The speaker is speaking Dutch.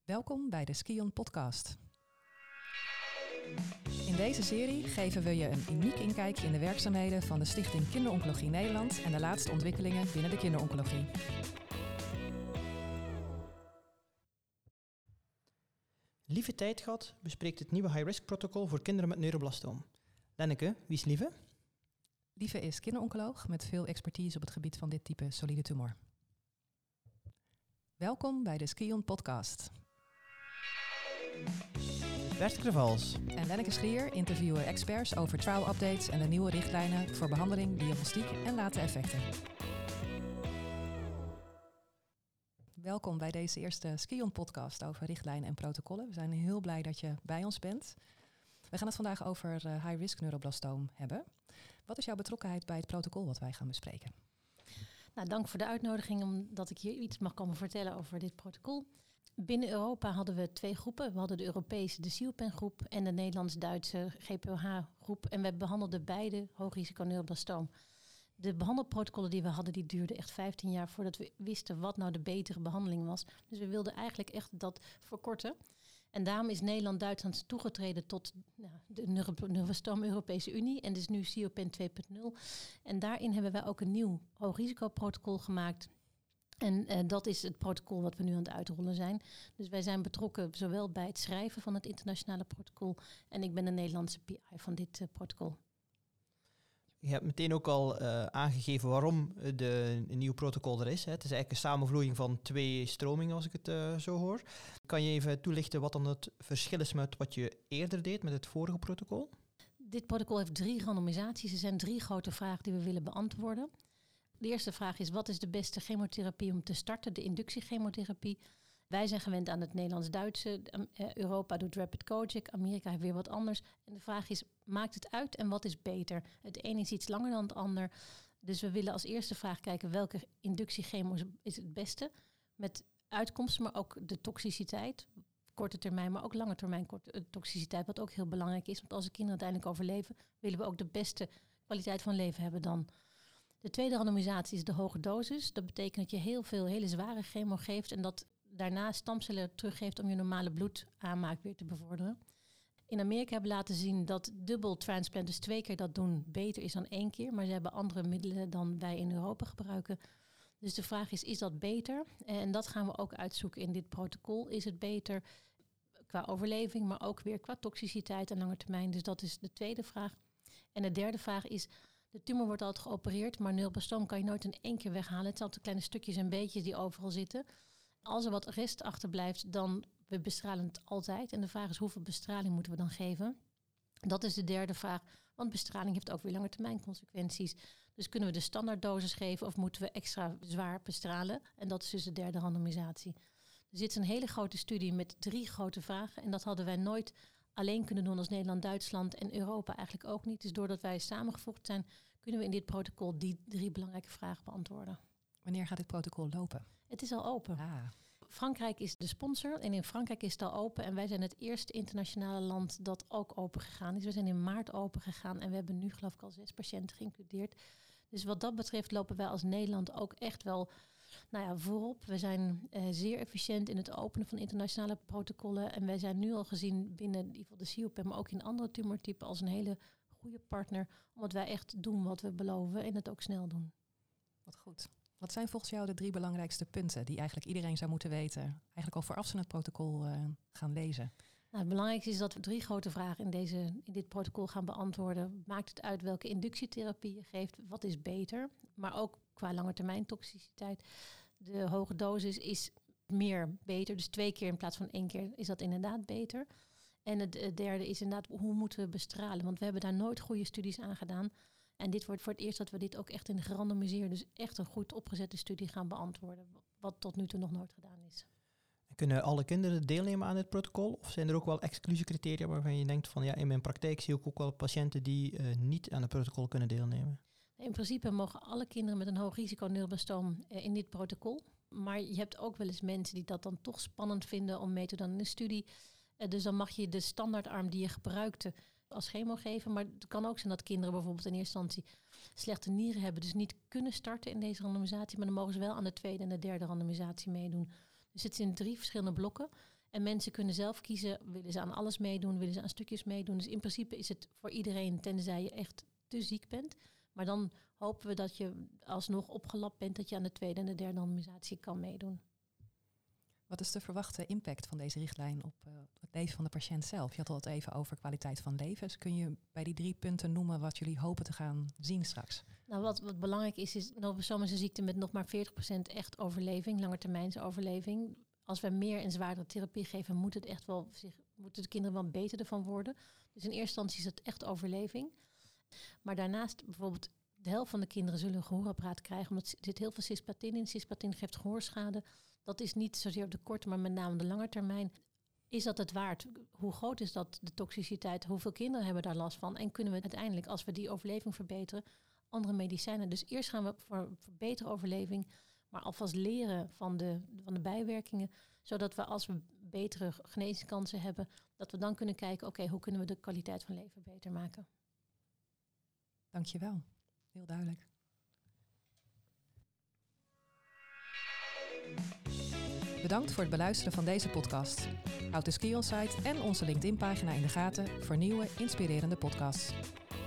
Welkom bij de Skion Podcast. In deze serie geven we je een uniek inkijkje in de werkzaamheden van de Stichting Kinderoncologie Nederland en de laatste ontwikkelingen binnen de kinderoncologie. Lieve Tijdgat bespreekt het nieuwe high-risk protocol voor kinderen met neuroblastoom. Lenneke, wie is Lieve? Lieve is kinderoncoloog met veel expertise op het gebied van dit type solide tumor. Welkom bij de Skion Podcast. Bert Crevals En Lenneke Schlier interviewen experts over trial updates en de nieuwe richtlijnen voor behandeling, diagnostiek en late effecten. Welkom bij deze eerste Skion podcast over richtlijnen en protocollen. We zijn heel blij dat je bij ons bent. We gaan het vandaag over high-risk neuroblastoom hebben. Wat is jouw betrokkenheid bij het protocol wat wij gaan bespreken? Nou, dank voor de uitnodiging omdat ik hier iets mag komen vertellen over dit protocol. Binnen Europa hadden we 2 groepen. We hadden de Europese, de CIOPEN-groep en de Nederlands-Duitse GPOH-groep. En we behandelden beide hoogrisico neuroblastoom. De behandelprotocollen die we hadden, die duurden echt 15 jaar voordat we wisten wat nou de betere behandeling was. Dus we wilden eigenlijk echt dat verkorten. En daarom is Nederland-Duitsland toegetreden tot de Neuroblastoom Europese Unie. En dus nu CIOPEN 2.0. En daarin hebben wij ook een nieuw hoogrisicoprotocol gemaakt. En dat is het protocol wat we nu aan het uitrollen zijn. Dus wij zijn betrokken zowel bij het schrijven van het internationale protocol. En ik ben de Nederlandse PI van dit protocol. Je hebt meteen ook al aangegeven waarom een nieuw protocol er is. Hè. Het is eigenlijk een samenvloeiing van 2 stromingen, als ik het zo hoor. Kan je even toelichten wat dan het verschil is met wat je eerder deed met het vorige protocol? Dit protocol heeft 3 randomisaties. Er zijn 3 grote vragen die we willen beantwoorden. De eerste vraag is, wat is de beste chemotherapie om te starten? De inductiechemotherapie. Wij zijn gewend aan het Nederlands-Duitse. Europa doet Rapid Kojic. Amerika heeft weer wat anders. En de vraag is, maakt het uit en wat is beter? Het een is iets langer dan het ander. Dus we willen als eerste vraag kijken welke inductiechemo is het beste. Met uitkomsten, maar ook de toxiciteit. Korte termijn, maar ook lange termijn toxiciteit. Wat ook heel belangrijk is. Want als de kinderen uiteindelijk overleven, willen we ook de beste kwaliteit van leven hebben dan. De tweede randomisatie is de hoge dosis. Dat betekent dat je heel veel hele zware chemo geeft en dat daarna stamcellen teruggeeft om je normale bloedaanmaak weer te bevorderen. In Amerika hebben we laten zien dat dubbel transplant, dus 2 keer dat doen, beter is dan 1 keer. Maar ze hebben andere middelen dan wij in Europa gebruiken. Dus de vraag is dat beter? En dat gaan we ook uitzoeken in dit protocol. Is het beter qua overleving, maar ook weer qua toxiciteit en lange termijn? Dus dat is de tweede vraag. En de derde vraag is, de tumor wordt altijd geopereerd, maar neuroblastoom kan je nooit in 1 keer weghalen. Het zijn altijd kleine stukjes en beetjes die overal zitten. Als er wat rest achterblijft, dan we bestralen het altijd. En de vraag is, hoeveel bestraling moeten we dan geven? Dat is de derde vraag, want bestraling heeft ook weer lange termijn consequenties. Dus kunnen we de standaarddosis geven of moeten we extra zwaar bestralen? En dat is dus de derde randomisatie. Dus dit is een hele grote studie met 3 grote vragen. En dat hadden wij nooit alleen kunnen doen als Nederland, Duitsland en Europa eigenlijk ook niet. Dus doordat wij samengevoegd zijn, kunnen we in dit protocol die 3 belangrijke vragen beantwoorden. Wanneer gaat dit protocol lopen? Het is al open. Ah. Frankrijk is de sponsor en in Frankrijk is het al open. En wij zijn het eerste internationale land dat ook open gegaan is. We zijn in maart open gegaan en we hebben nu geloof ik al 6 patiënten geïncludeerd. Dus wat dat betreft lopen wij als Nederland ook echt wel voorop. We zijn zeer efficiënt in het openen van internationale protocollen. En wij zijn nu al gezien binnen in ieder geval de CIOPEN, maar ook in andere tumortypen als een hele goede partner. Omdat wij echt doen wat we beloven en het ook snel doen. Wat goed. Wat zijn volgens jou de 3 belangrijkste punten die eigenlijk iedereen zou moeten weten? Eigenlijk al vooraf ze het protocol gaan lezen. Nou, het belangrijkste is dat we 3 grote vragen in dit protocol gaan beantwoorden. Maakt het uit welke inductietherapie je geeft? Wat is beter? Maar ook qua langetermijn toxiciteit. De hoge dosis is meer beter. Dus 2 keer in plaats van 1 keer is dat inderdaad beter. En het derde is inderdaad, hoe moeten we bestralen? Want we hebben daar nooit goede studies aan gedaan. En dit wordt voor het eerst dat we dit ook echt in gerandomiseerd, dus echt een goed opgezette studie gaan beantwoorden. Wat tot nu toe nog nooit gedaan is. Kunnen alle kinderen deelnemen aan dit protocol? Of zijn er ook wel exclusiecriteria waarvan je denkt van in mijn praktijk zie ik ook wel patiënten die niet aan het protocol kunnen deelnemen? In principe mogen alle kinderen met een hoog risico neuroblastoom in dit protocol. Maar je hebt ook wel eens mensen die dat dan toch spannend vinden om mee te doen in een studie. Dus dan mag je de standaardarm die je gebruikte als chemo geven. Maar het kan ook zijn dat kinderen bijvoorbeeld in eerste instantie slechte nieren hebben. Dus niet kunnen starten in deze randomisatie. Maar dan mogen ze wel aan de tweede en de derde randomisatie meedoen. Dus het zijn 3 verschillende blokken. En mensen kunnen zelf kiezen, willen ze aan alles meedoen, willen ze aan stukjes meedoen. Dus in principe is het voor iedereen, tenzij je echt te ziek bent. Maar dan hopen we dat je alsnog opgelapt bent, dat je aan de tweede en de derde randomisatie kan meedoen. Wat is de verwachte impact van deze richtlijn op het leven van de patiënt zelf? Je had het al even over kwaliteit van leven. Dus kun je bij die 3 punten noemen wat jullie hopen te gaan zien straks? Nou, wat belangrijk is een autosomische ziekte met nog maar 40% echt overleving, langetermijnse overleving. Als we meer en zwaardere therapie geven, moeten de kinderen wel beter ervan worden. Dus in eerste instantie is het echt overleving. Maar daarnaast bijvoorbeeld de helft van de kinderen zullen een gehoorapparaat krijgen, omdat er zit heel veel cisplatin in. Cisplatin geeft gehoorschade. Dat is niet zozeer op de korte, maar met name op de lange termijn. Is dat het waard? Hoe groot is dat, de toxiciteit? Hoeveel kinderen hebben daar last van? En kunnen we uiteindelijk, als we die overleving verbeteren, andere medicijnen? Dus eerst gaan we voor betere overleving, maar alvast leren van de bijwerkingen, zodat we als we betere genezingskansen hebben, dat we dan kunnen kijken, oké, hoe kunnen we de kwaliteit van leven beter maken? Dankjewel. Heel duidelijk. Bedankt voor het beluisteren van deze podcast. Houd de Ski On Site en onze LinkedIn-pagina in de gaten voor nieuwe, inspirerende podcasts.